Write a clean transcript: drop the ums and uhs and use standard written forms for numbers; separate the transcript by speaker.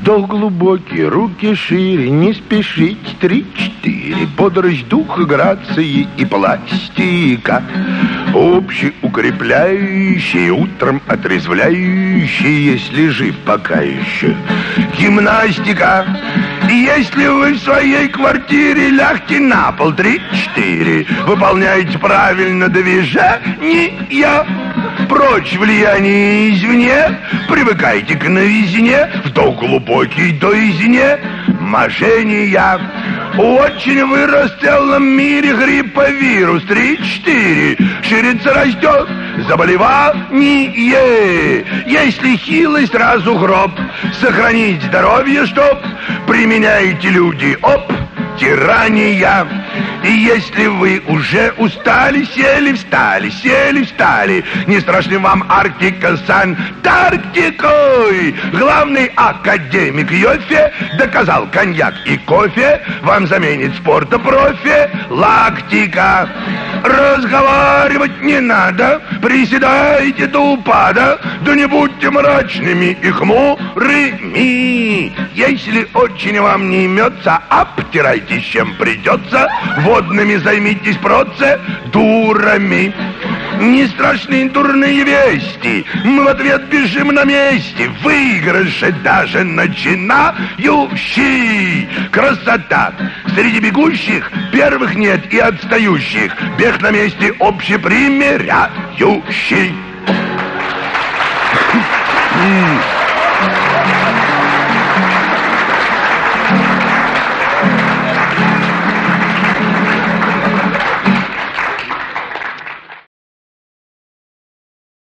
Speaker 1: Вдох глубокий, руки шире, не спешить, 3-4. Бодрость духа, грации и пластика. Общеукрепляющие, утром отрезвляющие, если жив пока еще. Гимнастика. Если вы в своей квартире лягте на пол, 3-4. Выполняете правильно движения. Прочь влияние извне, привыкайте к новизне, вдох глубокий до изне, мошенния. Очень вырос в целом мире грипповирус, 3-4. Ширится, растет заболевание. Если хилый, сразу гроб. Сохранить здоровье, чтоб применяете люди, тирания. И если вы уже устали, сели, встали, не страшны вам Арктика с Антарктикой. Главный академик Йоффе доказал, коньяк и кофе вам заменит спорта профи лактика. Разговаривать не надо, приседайте до упада, да не будьте мрачными и хмурыми. Если очень вам не имется, обтирайтесь чем придется, водными займитесь процедурами. Не страшны дурные вести, мы в ответ бежим на месте, выигрыши даже начинающий. Красота! Среди бегущих первых нет и отстающих, бег на месте общепримиряющий.